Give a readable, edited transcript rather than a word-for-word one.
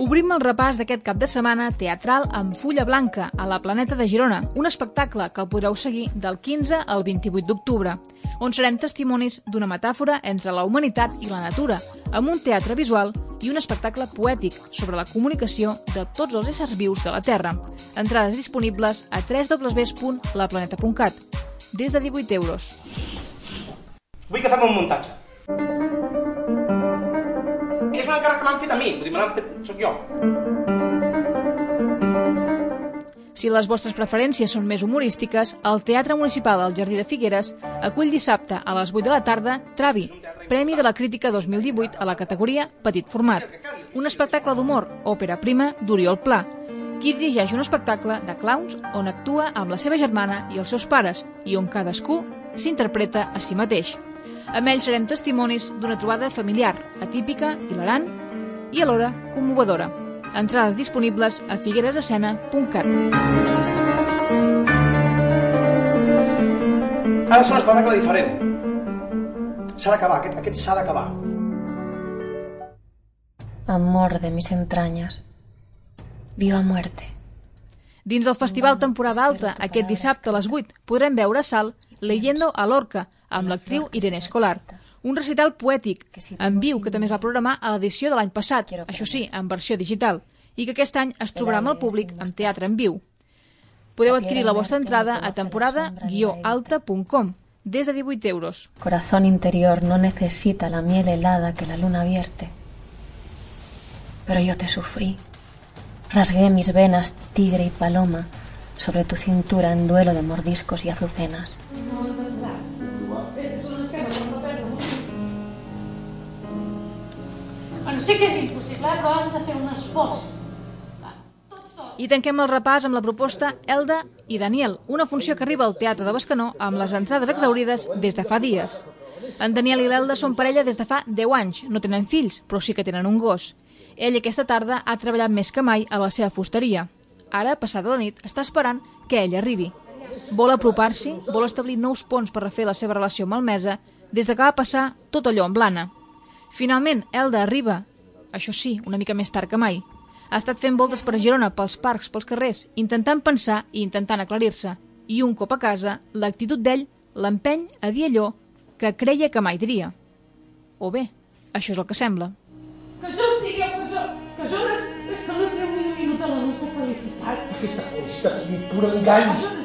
Obrim el repàs d'aquest cap de setmana teatral amb Fulla Blanca, a la Planeta de Girona, un espectacle que el podreu seguir del 15 al 28 d'octubre, on serem testimonis d'una metàfora entre la humanitat i la natura, amb un teatre visual i un espectacle poètic sobre la comunicació de tots els éssers vius de la Terra. Entrades disponibles a www.laplaneta.cat, des de 18 euros. Vull que fem un muntatge. És un encàrrec que m'han fet a mi, vull dir, me l'han fet, soc jo. Si les vostres preferències són més humorístiques, el Teatre Municipal del Jardí de Figueres acull dissabte a les 8 de la tarda Travi, Premi de la Crítica 2018 a la categoria Petit Format, un espectacle d'humor, òpera prima d'Oriol Pla, qui dirigeix un espectacle de clowns on actua amb la seva germana i els seus pares i on cadascú s'interpreta a si mateix. Amb ells serem testimonis d'una trobada familiar, atípica, hilarant i alhora commovedora. Entrades disponibles a figueresescena.cat. Ha de ser un espectacle diferent. S'ha d'acabar, aquest s'ha d'acabar. Amor de mis entrañas, viva muerte. Dins del Festival Temporada Alta, aquest dissabte a les 8, podrem veure a Salt Leyendo a Lorca, amb l'actriu Irene Escolar. Un recital poètic, en viu, que també es va programar a l'edició de l'any passat, això sí, en versió digital, i que aquest any es trobarà amb el públic amb teatre en viu. Podeu adquirir la vostra entrada a temporada-alta.com, des de 18 euros. Corazón interior no necesita la miel helada que la luna vierte. Pero yo te sufrí. Rasgué mis venas tigre y paloma sobre tu cintura en duelo de mordiscos y azucenas. Sé que és impossible, però has de fer un esforç. I tanquem el repàs amb la proposta Elda i Daniel, una funció que arriba al Teatre de Bescanó amb les entrades exhaurides des de fa dies. En Daniel i l'Elda són parella des de fa 10 anys, no tenen fills, però sí que tenen un gos. Ell aquesta tarda ha treballat més que mai a la seva fusteria. Ara, passada la nit, està esperant que ell arribi. Vol apropar-s'hi, vol establir nous ponts per refer la seva relació malmesa des de que va passar tot allò amb l'Anna. Finalment, Elda arriba, això sí, una mica més tard que mai. Ha estat fent voltes per Girona, pels parcs, pels carrers, intentant pensar i intentant aclarir-se. I un cop a casa, l'actitud d'ell l'empeny a dir allò que creia que mai diria. O bé, això és el que sembla. Que jo sigui el que jo és que no treu ni un minut a la nostra felicitat. Aquesta felicitat és un pur engany.